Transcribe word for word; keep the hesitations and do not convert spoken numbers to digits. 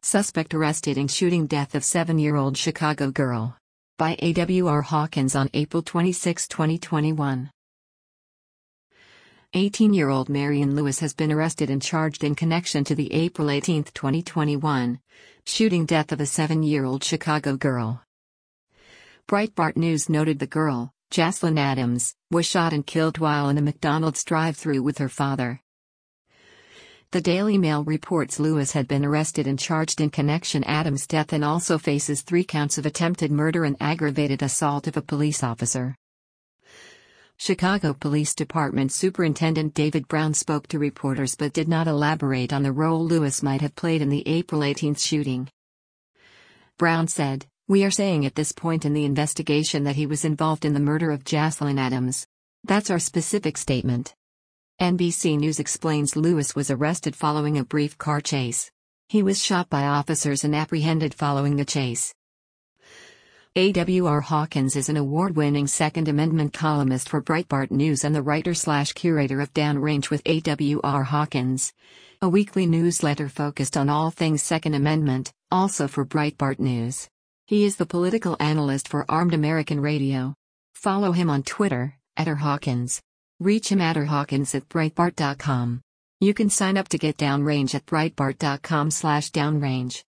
Suspect arrested in shooting death of seven-year-old Chicago girl. By A W R Hawkins on April twenty-sixth, twenty twenty-one. eighteen-year-old Marion Lewis has been arrested and charged in connection to the April eighteenth, twenty twenty-one, shooting death of a seven-year-old Chicago girl. Breitbart News noted the girl, Jaslyn Adams, was shot and killed while in a McDonald's drive-thru with her father. The Daily Mail reports Lewis had been arrested and charged in connection Adams' death and also faces three counts of attempted murder and aggravated assault of a police officer. Chicago Police Department Superintendent David Brown spoke to reporters but did not elaborate on the role Lewis might have played in the April eighteenth shooting. Brown said, "We are saying at this point in the investigation that he was involved in the murder of Jaslyn Adams. That's our specific statement." N B C News explains Lewis was arrested following a brief car chase. He was shot by officers and apprehended following the chase. A W R Hawkins is an award-winning Second Amendment columnist for Breitbart News and the writer-slash-curator of Downrange with A W R Hawkins, a weekly newsletter focused on all things Second Amendment, also for Breitbart News. He is the political analyst for Armed American Radio. Follow him on Twitter, at R Hawkins. Reach him at r hawkins at breitbart dot com. You can sign up to get Downrange at breitbart dot com slash downrange.